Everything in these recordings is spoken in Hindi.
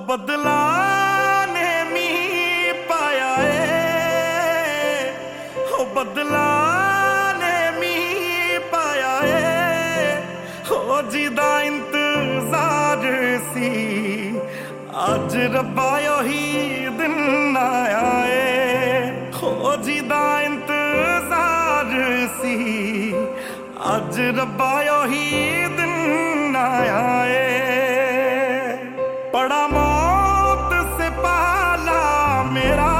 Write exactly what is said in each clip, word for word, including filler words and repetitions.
बदला ने मी पाया ए, हो बदला ने मी पाया ए, हो जिदा इंतजार सी अज रब्बा ही दिन आया ए, हो जिदा इंतजार सी अज रब्बा ही दिन आया ए। पड़ा मौत से पाला मेरा,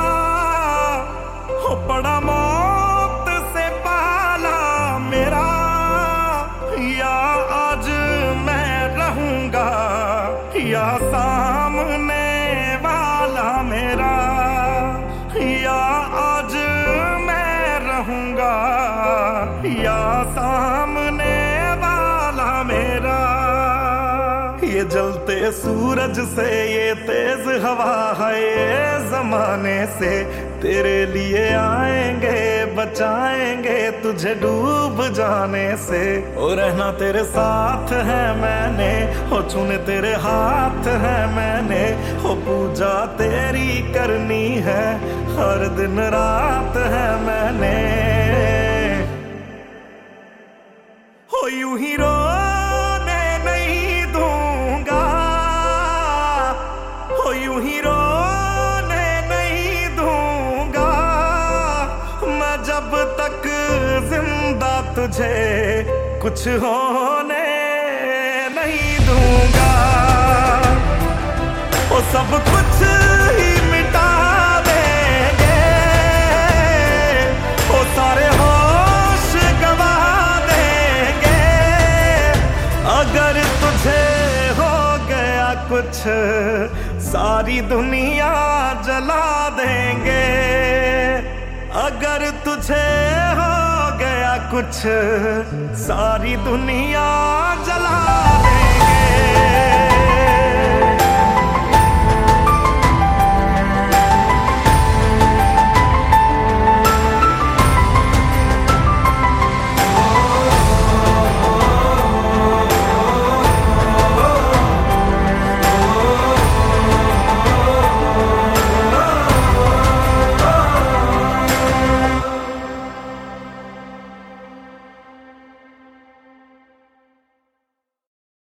हो पड़ा मौत से पाला मेरा, या आज मैं रहूंगा या सामने वाला मेरा, या आज मैं रहूंगा या सामने वाला मेरा। ये जलते सूरज से ये तेज हवा है ये जमाने से, तेरे लिए आएंगे बचाएंगे तुझे डूब जाने से। ओ रहना तेरे साथ है मैंने, हो चुने तेरे हाथ है मैंने, हो पूजा तेरी करनी है हर दिन रात है मैंने। हो यूं ही रोने नहीं दूंगा, हो यूं ही रोने नहीं दूंगा, मैं जब तक जिंदा तुझे कुछ होने नहीं दूंगा। वो सब कुछ ही मिटा देंगे, वो सारे होश गवा देंगे, अगर तुझे हो गया कुछ सारी दुनिया जला देंगे, अगर तुझे हो गया कुछ सारी दुनिया जला देंगे।